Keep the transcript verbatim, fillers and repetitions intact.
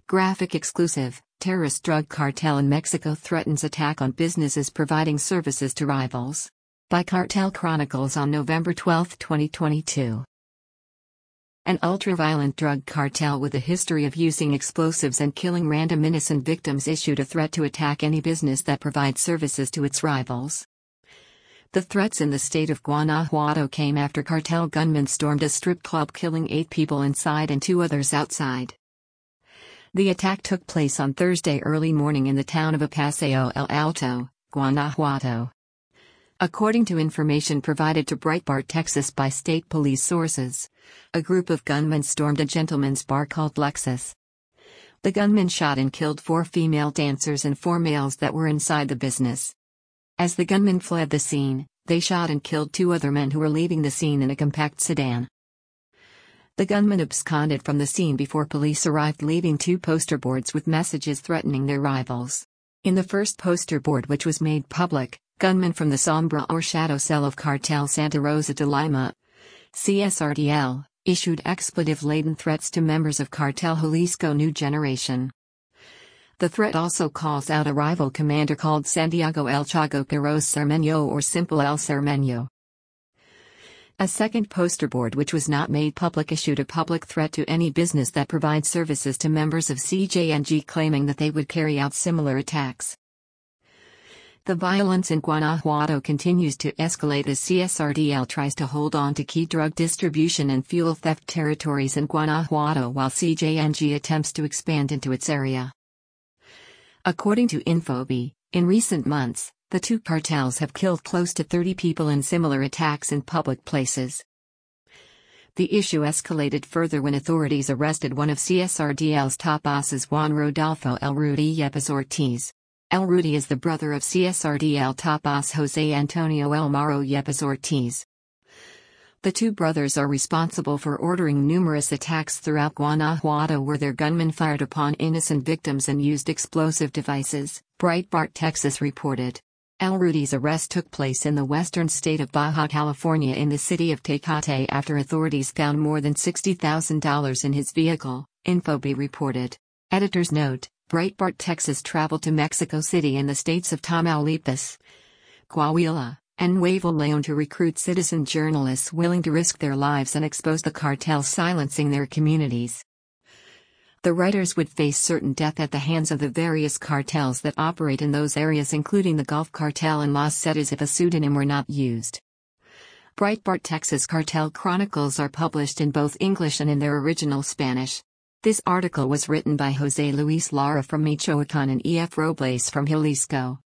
Graphic exclusive, terrorist drug cartel in Mexico threatens attack on businesses providing services to rivals. By Cartel Chronicles on November twelfth, twenty twenty-two. An ultra-violent drug cartel with a history of using explosives and killing random innocent victims issued a threat to attack any business that provides services to its rivals. The threats in the state of Guanajuato came after cartel gunmen stormed a strip club, killing eight people inside and two others outside. The attack took place on Thursday early morning in the town of Paseo El Alto, Guanajuato. According to information provided to Breitbart Texas by state police sources, a group of gunmen stormed a gentleman's bar called Lexus. The gunmen shot and killed four female dancers and four males that were inside the business. As the gunmen fled the scene, they shot and killed two other men who were leaving the scene in a compact sedan. The gunmen absconded from the scene before police arrived, leaving two poster boards with messages threatening their rivals. In the first poster board, which was made public, gunmen from the Sombra or Shadow Cell of Cartel Santa Rosa de Lima, C S R D L, issued expletive-laden threats to members of Cartel Jalisco New Generation. The threat also calls out a rival commander called Santiago El Chago Quiroz Cermeño, or Simple El Cermeño. A second poster board, which was not made public, issued a public threat to any business that provides services to members of C J N G, claiming that they would carry out similar attacks. The violence in Guanajuato continues to escalate as C S R D L tries to hold on to key drug distribution and fuel theft territories in Guanajuato, while C J N G attempts to expand into its area. According to Infobae, in recent months, the two cartels have killed close to thirty people in similar attacks in public places. The issue escalated further when authorities arrested one of C S R D L's top bosses, Juan Rodolfo El Rudy Yepes Ortiz. El Rudy is the brother of C S R D L top boss Jose Antonio El Mauro Yepes Ortiz. The two brothers are responsible for ordering numerous attacks throughout Guanajuato where their gunmen fired upon innocent victims and used explosive devices, Breitbart Texas reported. El Rudy's arrest took place in the western state of Baja California in the city of Tecate after authorities found more than sixty thousand dollars in his vehicle, Infobae reported. Editor's note: Breitbart Texas traveled to Mexico City in the states of Tamaulipas, Coahuila, and Nuevo León to recruit citizen journalists willing to risk their lives and expose the cartels silencing their communities. The writers would face certain death at the hands of the various cartels that operate in those areas, including the Gulf Cartel and Los Zetas, if a pseudonym were not used. Breitbart Texas Cartel Chronicles are published in both English and in their original Spanish. This article was written by Jose Luis Lara from Michoacán and E F Robles from Jalisco.